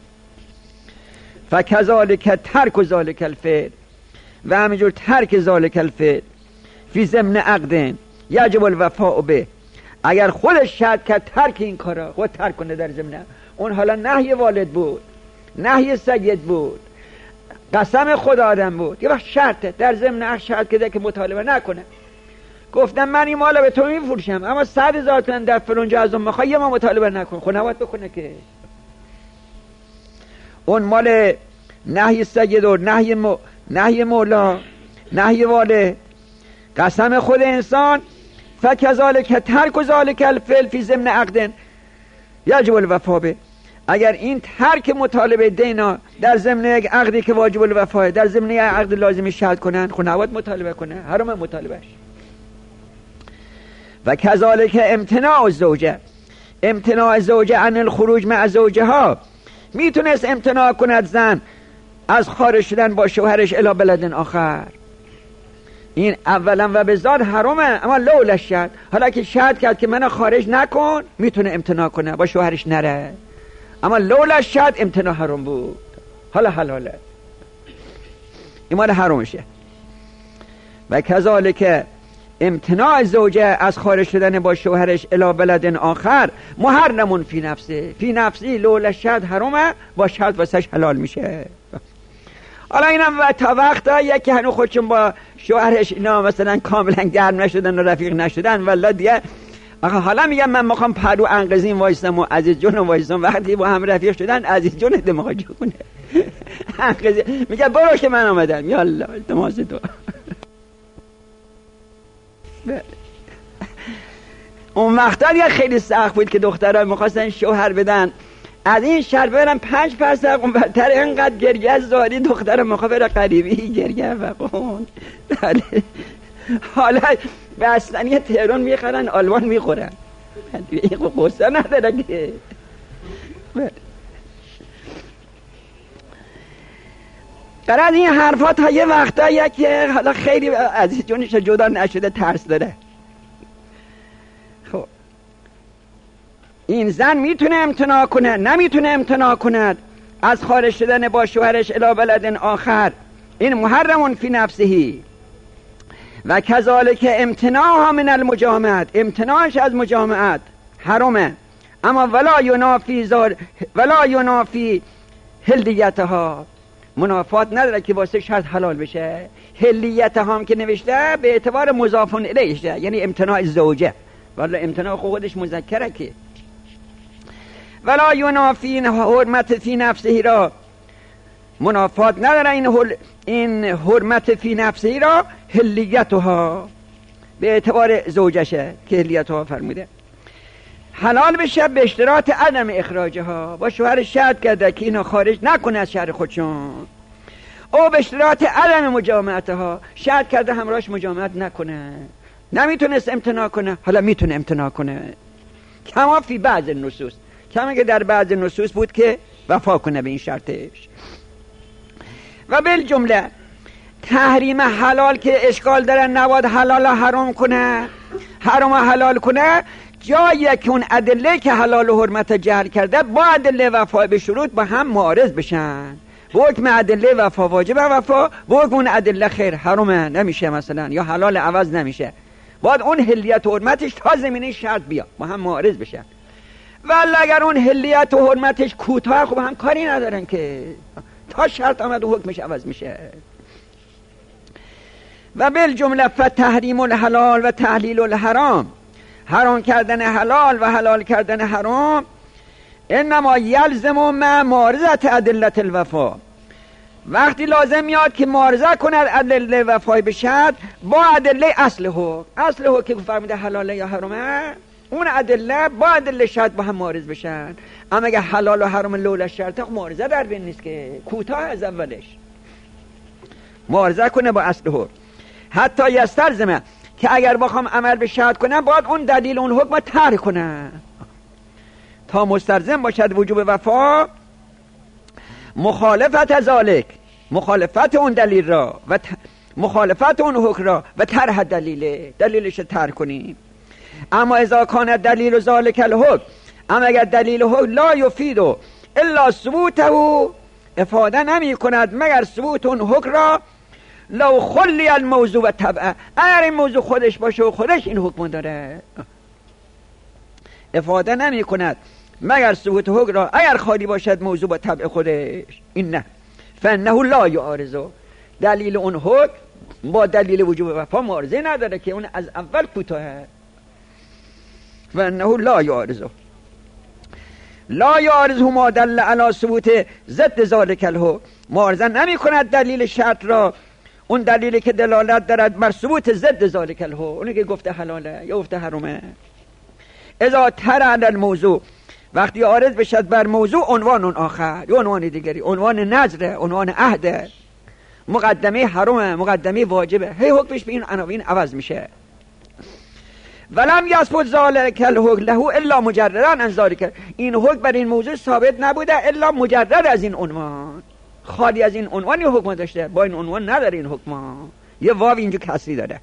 فکذالک ترک و ذالک الفعل، و همینجور ترک ذالک الفعل فی ضمن عقد یجب الوفاء به، اگر خودش شرط کرد ترک این کارا، خود ترک کنه در ضمن اون، حالا نهی والد بود، نهی سید بود، قسم خدا آدم بود، یه وقت شرطه در ضمن عقد شرط کرده که مطالبه نکنه. گفتم من این مالا به تو میفروشم، اما صد هزار تومان در فلان جا از اون میخوای، یه ما مطالبه نکن، خود نباید بکنه که. اون مال نهی سید و نهی, م... نهی مولا، نهی والد، قسم خود انسان. فکذالک ترک و ذالک الفعل فی ضمن عقد یجب الوفاء به، اگر این ترک مطالبه دینا در ضمن یک عقدی که واجب الوفاء، در ضمن یک عقد لازمی شرط کنن، خود نباید مطالبه کنه، حرام مطالبهش. و کذالک امتناع الزوجه، امتناع زوجه عن الخروج مع زوجها، میتونست امتناع کند زن از خارج شدن با شوهرش الی بلد آخر، این اولا و به ذات حرامه، اما لولا شرط، حالا که شرط کرد که منو خارج نکن میتونه امتناع کنه با شوهرش نره، اما لولا شرط امتناع حرام بود، حالا حلاله، این مال حرامشه. و کذالک امتناع زوجه از خارج شدن با شوهرش الی بلد آخر محرم فی نفسه، فی نفسی لولا شرط حرامه، با شرط واسش حلال میشه. حالا اینم و تا وقتا یکی هنو خودشون با شوهرش اینا مثلا کاملا گرم نشدن و رفیق نشدن والا دیگه آقا حالا میگم من میخوام پرو انقذیم وایستم و عزیز جون وایستم، وقتی با هم رفیق شدن عزیز جون دماغ جونه انقذی میگه برو که من آمدم یالا التماس تو. اون وقتا دیگه خیلی سخت بود که دخترها میخواستن شوهر بدن، از این شرط برم پنج پس اون برتر اینقدر گریه زادی دختر مخابر قریبی گریه وقون. حالا بستنی تهران میخرن آلمان میخورن، این قصه نداره که. قرار این حرفات ها یه وقتایی که حالا خیلی عزیز جونش جدا نشده ترس داره. خب این زن میتونه امتناع کنه، نمیتونه امتناع کند از خارج شدن با شوهرش الی بلد آخر، این محرم فی نفسهی. و کذالک امتناعها من المجامعت، امتناعش از مجامعت حرامه، اما ولا ینافی زار ولا ینافی هلیتها، منافات نداره که واسه شرط حلال بشه. هلیتها هم که نوشته به اعتبار مضاف الیه، یعنی امتناع زوجه، ولی امتناع خودش مذکره که ولا ینافی حرمت فی نفسه را، منافات نداره این هل... این حرمت فی نفسه را هلیتها به اعتبار زوجشه که هلیتها فرموده حلال بشه به اشتراط عدم اخراجها، با شوهر شرط کرده که اینو خارج نکنه از شهر خودشون، او به اشتراط عدم مجامعتها، شرط کرده همراهش مجامعت نکنه، نمیتونست امتناع کنه، حالا میتونه امتناع کنه. کما فی بعض النصوص، کما که در بعض نصوص بود که وفا کنه به این شرطش. و بالجمله تحریم حلال که اشکال داره، نباید حلال حرام کنه، حرام حلال کنه، جایی که اون ادله که حلال و حرمت جعل کرده با ادله وفا به شروط با هم معارض بشن. با حکم ادله وفا واجب وفا، با حکم اون ادله خیر حرامه نمیشه مثلا، یا حلال عوض نمیشه، باید اون حلیت و حرمتش تا زمینه شرط بیا با هم معارض بشن. ولی اگر اون حلیت و حرمتش کوتاه، خب هم کاری ندارن که تا شرط آمد و حکمش عوض میشه. و بالجمله فتحریم الحلال و تحلیل الحرام، حرام کردن حلال و حلال کردن حرام، انما یلزم مع معارضت ادله الوفا، وقتی لازم میاد که معارضه کند ادله وفای بشد با ادله اصل حکم، اصل حکم که فرموده حلاله یا حرامه، اون ادله با ادله شرط با هم معارض بشن. اما اگه حلال و حرام لولا شرط، معارضه در بین نیست که، کوتاه از اولش معارضه کنه با اصل حکم. حتی یستلزمه که اگر بخوام عمل به شرط کنم باید اون دلیل اون حکم ترک کنم تا مستلزم باشد وجوب وفا، مخالفت ذالک، مخالفت اون دلیل را و ت... مخالفت اون حکم را و طرح دلیله، دلیلش ترک کنیم. اما اذا کان دلیل ذالک الحکم، اما اگر دلیل حکم لا یفیدو الا ثبوته، افاده نمی کند مگر ثبوت اون حکم را، لو خلی الموضوع و طبعه، اگر این موضوع خودش باشه و خودش این حکم داره، افاده نمی کند مگر ثبوت حکم را اگر خالی باشد موضوع با طبع خودش، این نه، فانه لا یعارضه، دلیل اون حکم با دلیل وجوب وفا معارضه نداره که اون از اول کوتاهه. فانه لا یعارضه، لا یعارضه ما دل علی ثبوت ضد ذلک الحکم، معارضه نمی کند دلیل شرط را، اون دلیلی که دلالت دارد بر ثبوت ضد ذلک الحکم، اونی که گفته حلاله یا گفته حرامه. اذا ترى علی الموضوع، وقتی عارض بشد بر موضوع عنوان اون آخر یا عنوان دیگری، عنوان نظره، عنوان عهده، مقدمه حرامه، مقدمه واجبه، هی حکمش به این عناوین عوض میشه. ولم یثبت ذلک الحکم له الا مجردا عن ذلک، این حکم بر این موضوع ثابت نبوده الا مجرد از این عنوان، خالی از این عنوانی حکم داشته، با این عنوان نداره این حکم، یه واو اینجا کسری داره.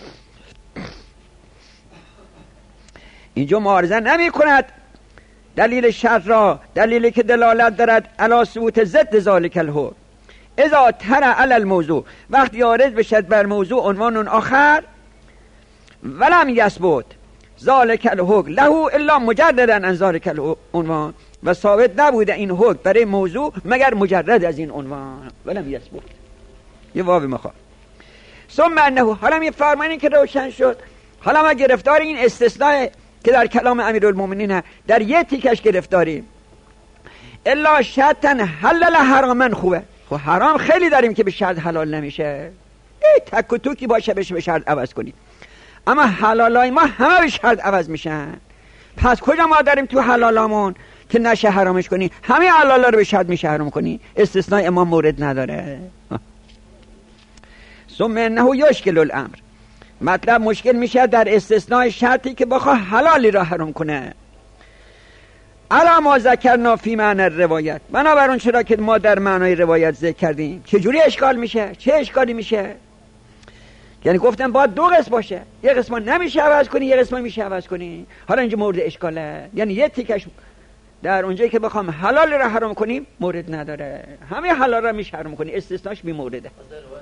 اینجا معارضه نمی کند دلیل شرط را، دلیلی که دلالت دارد علی ثبوت ضد ذالک الحکم. اذا ترى علی الموضوع، وقتی عارض بشد بر موضوع عنوان آخر، ولم یثبت ذالک الحکم له الا مجردا عن ذالک العنوان، و ثابت نبوده این حکم برای موضوع مگر مجرد از این عنوان. ولم یثبت یه واو مخواه. ثم انه، حالا می فرمانی که روشن شد، حالا ما گرفتار این استثناء که در کلام امیرالمومنین در یه تیکش گرفتاریم. الا شرطا حلل حراما خوبه. خب حرام خیلی داریم که به شرط حلال نمیشه، ای تک و توکی باشه بشه به شرط عوض کنی، اما حلالای ما همه به شرط عوض میشن. پس کجا ما داریم تو حلالامون که نشه حرامش کنی، همه حلالا رو به شرط میشه حرام کنی؟ استثناء ما مورد نداره. ثم انه یشکل الامر، مطلب مشکل میشه در استثناء شرطی که بخواه حلالی را حرام کنه. علا ما ذکرنا فی معنی روایت، بنابراین چرا که ما در معنای روایت ذکر کردیم. چجوری اشکال میشه؟ چه اشکالی میشه؟ یعنی گفتم باید دو قسم باشه، یه قسم نمیشه عوض کنی، یه قسم میشه عوض کنی. حالا اینجا مورد اشکاله، یعنی یه تیکش در اونجایی که بخوام حلال را حرام کنیم مورد نداره، همه حلال را میشه حرام کنی، استثناش بی مورده.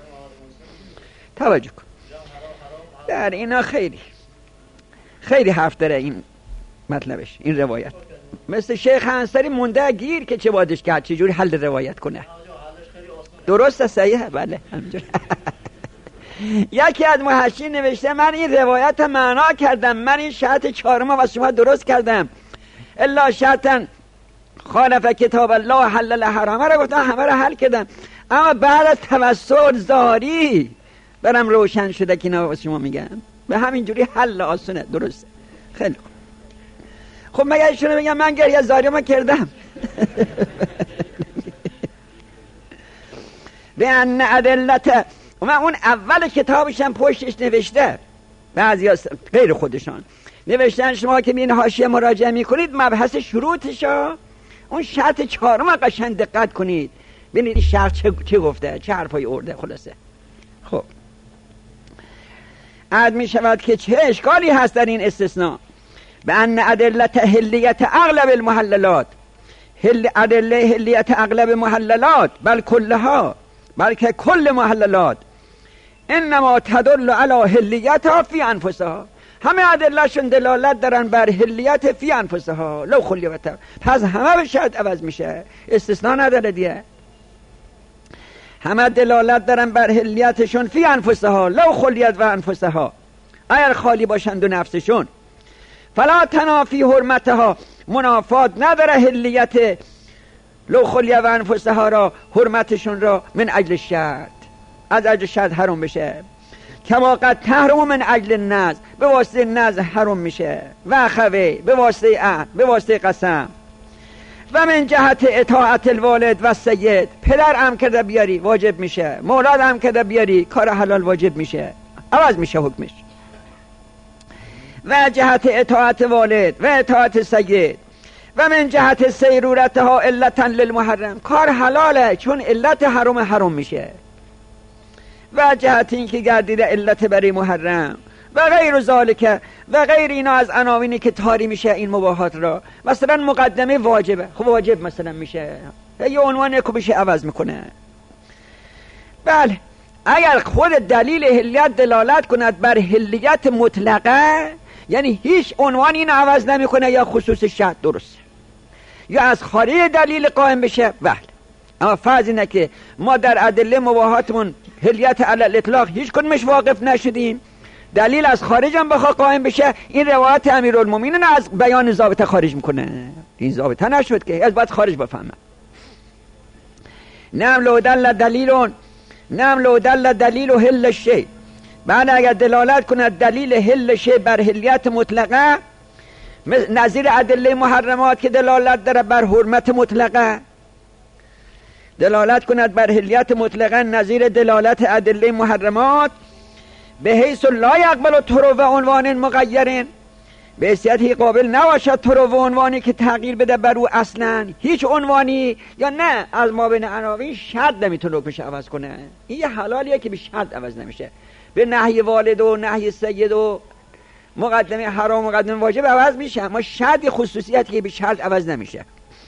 توجه کن در اینا خیلی خیلی حرف داره این مطلبش، این روایت. مثل شیخ انصاری مونده گیر که چه بادش کرد، چجوری حل روایت کنه. درسته، صحیحه، بله همینجور. یکی از محشین نوشته من این روایت معنا کردم، من این شرط چهارم و شما درست کردم، الا شرطا خالف کتاب الله حلل حرامه رو گفتم، همه رو حل کردم، اما بعد از توسط ظاهری برم روشن شده که اینا شما میگم به همین جوری حل آسونه. درسته، خیلی خوب. خب مگه ایشونه بگم من گریه ظاهری ما کردم؟ به ان ادلت، و من اون اول کتابشم پشتش نوشته، بعضی غیر خودشان نوشتن شما که این حاشیه مراجعه میکنید مبحث شروطشا اون شرط چهارم قشنگ دقت کنید ببینید این شرط چه, چه گفته، چه حرفای ارده. خلاصه خب عد می شود که چه اشکالی هست در این استثناء. به ان ادلت حلیت اغلب المحللات، هل ادله حلیت اغلب محللات بل کلها، بلکه کل محللات انما تدل علی حلیتها فی انفسها، همه ادلهشون دلالت دارن بر حلیت فی انفسها لو خلیت، پس همه به شرط عوض میشه، استثناء نداره دیگه. همه دلالت دارن بر حلیتشون فی انفسها لو خلیت و انفسها، اگر خالی باشند و نفسشون. فلا تنافی حرمتها، منافات نداره حلیت لو خلیت و انفسها را، حرمتشون را من اجل شرط، از اجل شرط حرام بشه. کما قد تحرم من اجل النذر، به واسطه نذر حرام میشه، و خوی به واسطه عهد، به واسطه قسم. و من جهت اطاعت الوالد و سید، پدر ام کرده بیاری واجب میشه، مولاد ام کرده بیاری کار حلال واجب میشه، عوض میشه حکمش. و جهت اطاعت والد و اطاعت سید، و من جهت سیرورتها علتا للمحرم، کار حلاله چون علت حرام حرام میشه، و جهت این که گردیده علت برای محرم، و غیر ذالک، و غیر اینا از عناوینی که تاری میشه این مباحات را. مثلا مقدمه واجبه، خب واجب مثلا میشه، یه عنوان یکو بشه عوض میکنه. بله اگر خود دلیل حلیت دلالت کند بر حلیت مطلقه، یعنی هیچ عنوان این عوض نمیکنه یا خصوص شرط، درست، یا از خارج دلیل قائم بشه، بله. اما فرض اینه که ما در ادله مباحاتمون حلیت علی الاطلاق هیچ کدومش واقف نشدیم، دلیل از خارج هم بخواد قائم بشه، این روایت امیرالمومنین از بیان ضابطه خارج میکنه. این ضابطه نشد که از باید خارج بفهمه. نعم لو دل دلیلون، نعم لو دل دلیل حل الشیء، بعد اگر دلالت کند دلیل حل شیء بر حلیت مطلقه، نظیر ادله محرمات که دلالت داره بر حرمت مطلقه، دلالت کند بر حلیت مطلقه نظیر دلالت ادله محرمات، به حیث لا یقبل طرو و عنوان مغیرین، به حیثیت قابل نباشد طرو و عنوانی که تغییر بده بر او اصلا، هیچ عنوانی یا نه از ما بین عناوین شرط نمیتونه حکمش عوض کنه. این یه حلالیه که به شرط عوض نمیشه. به نهی والد و نهی سید و مقدمه حرام و مقدمه واجب عوض میشه، اما شرط خصوصیتی که به شرط عوض نمیشه.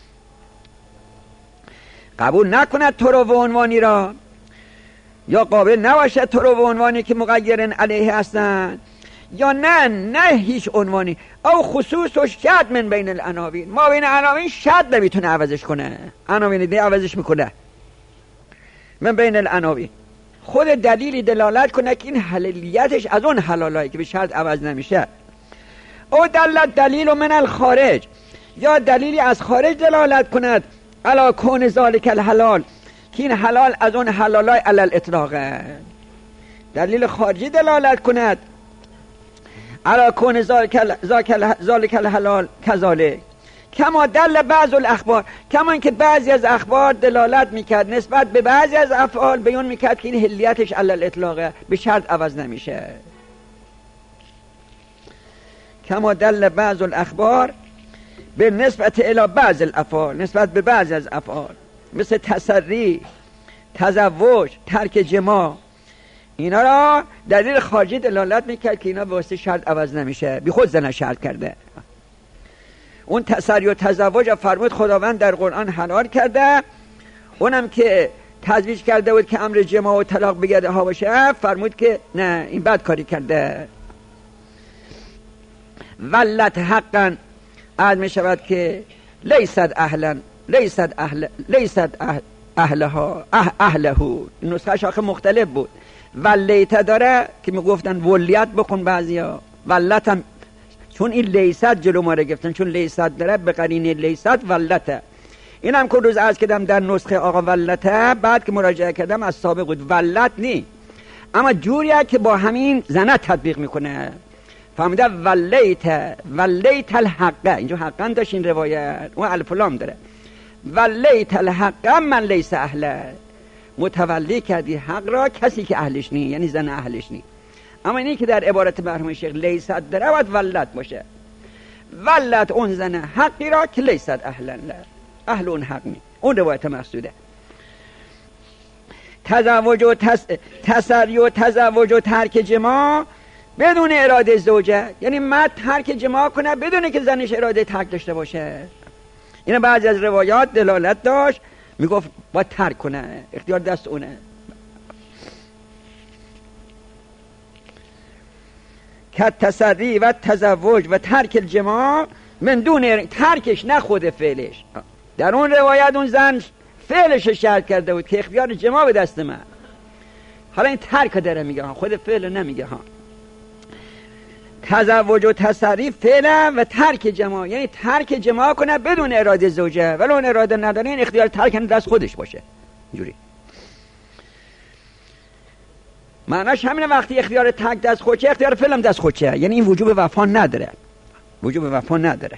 قبول نکند تو رو و عنوانی را، یا قابل نباشد تو رو و عنوانی که مغیرن علیه هستن، یا نه نه هیچ عنوانی. او خصوص و شرط من بین العناوین، ما بین عناوین شرط نمیتونه عوضش کنه، عناوین دی عوضش میکنه. من بین العناوین خود دلیلی دلالت کنه که این حلالیتش از اون حلالایی که به شرط عوض نمیشه. او دلت دلیل من الخارج، یا دلیلی از خارج دلالت کند علا کون ذالک الحلال، که این حلال از اون حلالای علی الاطلاقه. دلیل خارجی دلالت کند علا کون ذالک الحلال کذالک، کما دل بعض الاخبار، کما اینکه بعضی از اخبار دلالت میکرد نسبت به بعضی از افعال بیان میکرد که این حلیتش علی الاطلاقه، به شرط عوض نمیشه. کما دل بعض الاخبار به نسبت الی بعض الافعال، نسبت به بعضی از افعال، مثل تسری، تزوج، ترک جماع، اینا را دلیل خارجی دلالت میکرد که اینا به واسه شرط عوض نمیشه، بی خود زن شرط کرده. اون تسری و تزوج فرمود خداوند در قرآن حلال کرده، اونم که تزویج کرده بود که امر جماع و طلاق بگرده ها باشه فرمود که نه، این بد کاری کرده. ولت حقا عد می شود که لیست اهلا لیست اهل لیست اهل اهلها اه اهلهو، نسخهش آخه مختلف بود. ولیت داره که میگفتن ولیت بکن بعضیا، ولت هم چون این لیست جلو ما رو گفتن، چون لیست داره به قرینه لیست ولته. این هم که روز عرض کردم در نسخه آقا ولته، بعد که مراجعه کردم از سابق بود ولت نی، اما جوریه که با همین زنه تطبیق میکنه. فهمیده ولیت ولیت الحقه، اینجا حقا داشت این روایت، اون الف لام داره. ولیت الحقه من لیس اهله، متولی کردی حق را کسی که اهلش نی، یعنی زن اهلش نی. اما اینی که در عبارت مرحوم شیخ لیست داره باید ولت باشه. ولت اون زن حقی را که لیست اهلا له، اهل اون حق نی، اون روایت مقصوده. تزوج و تس... تسری و تزوج و ترک جماع بدون اراده زوجه، یعنی مرد ترک جماع کنه بدون که زنش اراده ترک داشته باشه. اینا بعضی از روایات دلالت داشت میگفت باید ترک کنه، اختیار دست اونه. که تسری و تزوج و ترک الجماع من دون ترکش، نه خود فعلش. در اون روایت اون زن فعلش شرط کرده بود که اختیار جماع به دست من، حالا این ترک داره میگه ها، خود فعل نمیگه ها. تزوج و تسری فعلا و ترک جماع، یعنی ترک جماع کنه بدون اراده زوجه، ولی اون اراده نداره این اختیار ترک دست خودش باشه. اینجوری معناش همینه، وقتی اختیار ترک دست خودشه اختیار فعلم دست خودشه، یعنی این وجوب وفا نداره، وجوب وفا نداره.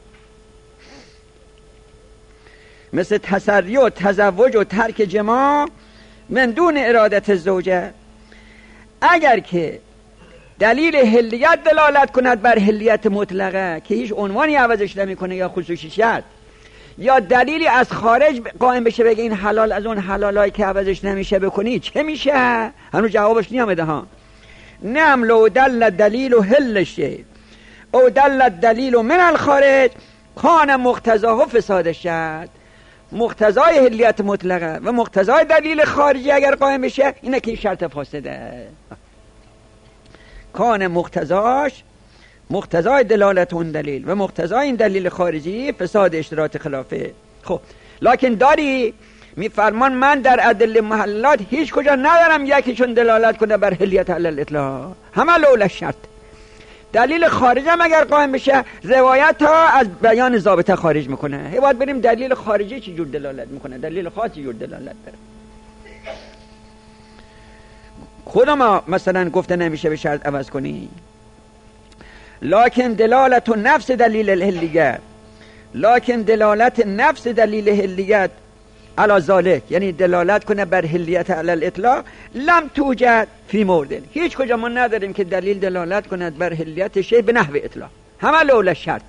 مثل تسری و تزوج و ترک جماع من دون ارادت زوجه، اگر که دلیل حلیت دلالت کند بر حلیت مطلقه که هیچ عنوانی عوضش نمیکنه یا خصوصی شرط، یا دلیلی از خارج قائم بشه بگه این حلال از اون حلالایی که عوضش نمیشه بکنی، چه میشه؟ هنوز جوابش نیامده ها. نعم لو دل دلیل و حلشه او دل دلیل من الخارج کان مقتضاه فساد شرط. مقتضای حلیت مطلقه و مقتضای دلیل خارجی اگر قائم بشه اینه که این شرط فاسده. کان مقتضاش، مقتضای دلالت اون دلیل و مقتضای این دلیل خارجی فساد اشتراط خلافه. خب لکن داری میفرمان من در ادله محلات هیچ کجا ندارم یکیشون دلالت کنه بر حلیت علی الاطلاق، همه لولا شرط. دلیل خارجی هم اگر قائم بشه روایت ها از بیان ضابطه خارج میکنه. هی باید بریم دلیل خارجی چی جور دلالت میکنه، دلیل خاص چی جور دلالت داره. خودم مثلا گفته نمیشه به شرط عوض کنی، لکن دلالت و نفس دلیل الحلیت، لکن دلالت نفس دلیل حلیت علی ذالک، یعنی دلالت کنه بر حلیت علی الاطلاق، لم توجد فی مورد، هیچ کجا ما نداریم که دلیل دلالت کند بر حلیت شی به نحو اطلاق، همه لولا شرط.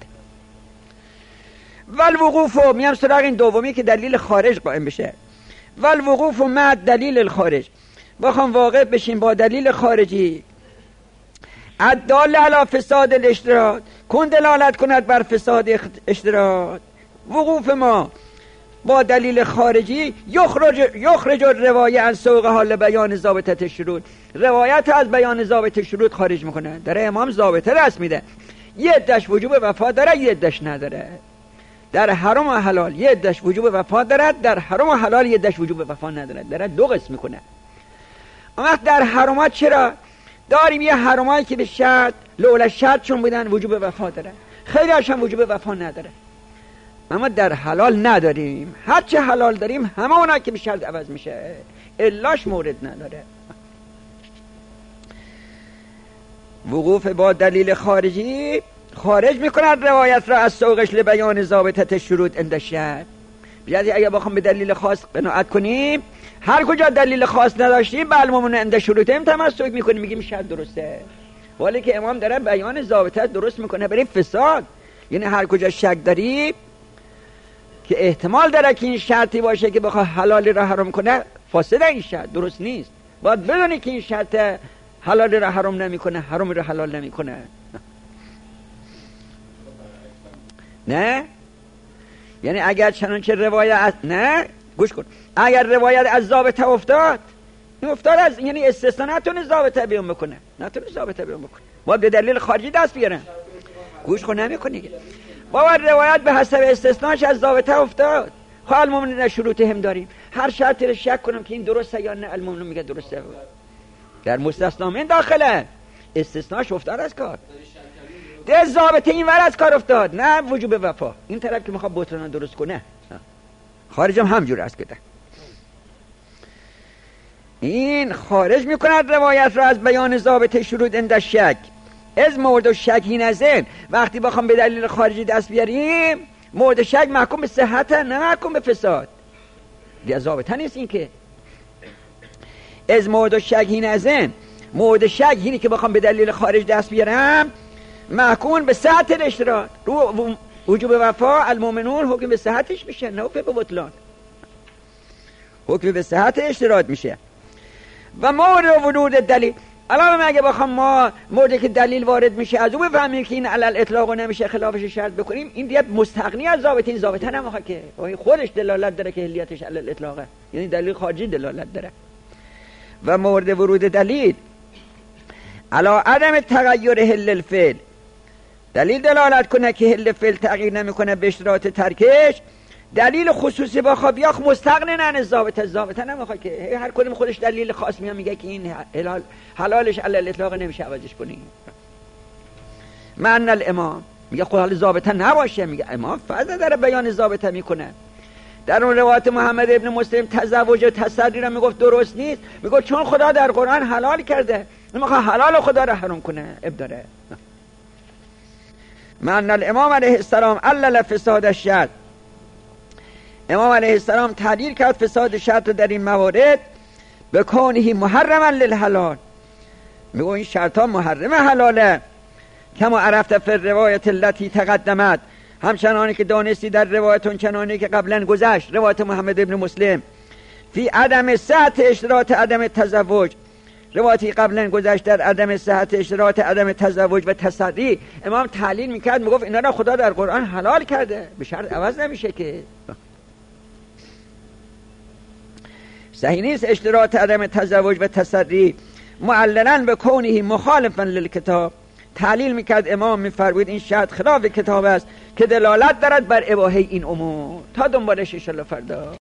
والوقوف، میام سراغ این دومی که دلیل خارج قائم بشه. والوقوف مع دلیل الخارج بخوام واقع بشیم با دلیل خارجی الدال علی فساد الاشتراط کن دلالت کند بر فساد اشتراط، وقوف ما با دلیل خارجی یخرج یخرج الروایه عن سوق حال بیان ضابطه شروط، روایت از بیان ضابطه شروط خارج میکنه. داره امام ضابطه دست میده، یه عده‌اش وجوب وفا داره، یه عده‌اش نداره. در حرام و حلال یه عده‌اش وجوب وفا داره، در حرام و حلال یه عده‌اش وجوب وفا نداره. داره دو قسم میکنه. اما در حرامات چرا داریم یه حرامایی که به شرط لولا شرط چون بودن وجوب وفا داره، خیلی هاشم وجوب وفا نداره. اما در حلال نداریم، هر چه حلال داریم همه اونا که به شرط عوض میشه، الاش مورد نداره. وقوف با دلیل خارجی خارج میکند روایت را از سوقش لبیان ضابطه شروط عند الشرع. بیادی اگه بخوام به دلیل خاص قناعت کنیم، هر کجا دلیل خاص نداشتیم به علممون عند شروطیم تمسک میکنیم، میگیم شرط درسته. ولی که امام داره بیان ضابطه درست میکنه برای فساد، یعنی هر کجا شک داری که احتمال داره که این شرطی باشه که بخواه حلالی را حرام کنه، فاسده این شرط، درست نیست. باید بدونی که این شرط حلالی را حرام نمیکنه، حرام را حلال نمیکنه. نه یعنی اگر چنانچه روایت از... نه گوش کن، اگر روایت از ضابطه افتاد، این افتاد از یعنی استثنا نتونه ضابطه بیان بکنه، نتونه ضابطه بیان بکنه، باید به دلیل خارجی دست بیارن. گوش کن نمیکنی بابا، روایت به حسب استثناش از ضابطه افتاد. خب المؤمنین شروط هم داریم، هر شرطی رو شک کنم که این درسته یا نه، المؤمنین میگه درسته. در مستثنا من داخله، استثناش افتاد از کار، ده ضابطه این ور از کار افتاد، نه وجوب وفا. این طرف که میخواد بطلان درست کنه، خارجم همجور است کده. این خارج میکند روایت را از بیان ضابطه شروط عند شک. از مورد شک نزن، وقتی بخوام به دلیل خارجی دست بیاریم، مورد شک محکوم به صحت، نه محکوم به فساد. دیگه ضابطه نیست این که. از مورد شک نزن، مورد شک اینی که بخوام به دلیل خارج دست بیارم محکوم به صحت الاشتراط، رو وجوب وفا المؤمنون حکم به صحتش میشه، نه حکم به بطلان، حکم به صحت اشتراط میشه. و مورد ورود دلیل، الان اگه بخوام ما موردی که دلیل وارد میشه از اون بفهمیم که این علل اطلاق نمیشه خلافش شرط بکنیم، این دیگه مستغنی از ضابطه. این ضابطه نمیخواد که خودش دلالت داره که اهلیتش علل اطلاقه، یعنی دلیل خارجی دلالت داره. و مورد ورود دلیل علا عدم تغییر حل الفعل، دلیل دلالت کنه که حل فعل تغییر نمیکنه به اشتراط ترکش، دلیل خصوصی با خابیاخ مستغنی عن ضابطه. ضابطه نمیخواد که هر کدوم خودش دلیل خاص میاد میگه که این حلال حلالش علل اطلاق نمیشه عوضش کنی. من الامام میگه خود حال ضابطه نباشه، میگه امام فضل داره بیان ضابطه میکنه. در اون روایت محمد ابن مسلم تزوج و تصدی را میگفت درست نیست، میگه چون خدا در قرآن حلال کرده، میخواد حلال خدا را حرام کنه، اب داره. من الامام علیه السلام علل فساد الشرط، امام علیه السلام تعدیل کرد فساد شرط در این موارد به کونه محرما للحلال، میگه این شرط ها محرم حلاله. کما عرفت فی روایت التي تقدمت، همچنانی که دانستی در روایتون چنانی که قبلا گذشت، روایت محمد ابن مسلم فی عدم صحت اشتراط عدم تزوج، روایتی قبلا گذشت در عدم صحت اشتراط عدم تزوج و تصدی، امام تعلیل میکرد میگفت اینا را خدا در قرآن حلال کرده، به شرط عوض نمیشه که. صحیح نیست اشتراط عدم تزوج و تصدی معللا به کونه مخالفا للکتاب. تعلیل میکرد امام میفرمود این شرط خلاف کتاب است که دلالت دارد بر اباحه این امور. تا دنبالش ان شاء الله فردا.